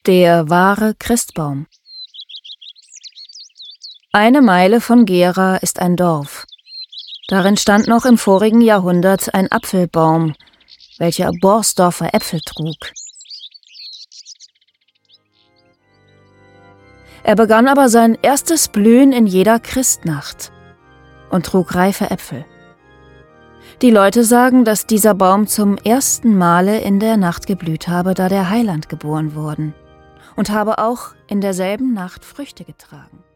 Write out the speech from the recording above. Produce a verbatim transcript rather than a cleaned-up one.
Der wahre Christbaum. Eine Meile von Gera ist ein Dorf. Darin stand noch im vorigen Jahrhundert ein Apfelbaum, welcher Borsdorfer Äpfel trug. Er begann aber sein erstes Blühen in jeder Christnacht und trug reife Äpfel. Die Leute sagen, dass dieser Baum zum ersten Male in der Nacht geblüht habe, da der Heiland geboren worden, und habe auch in derselben Nacht Früchte getragen.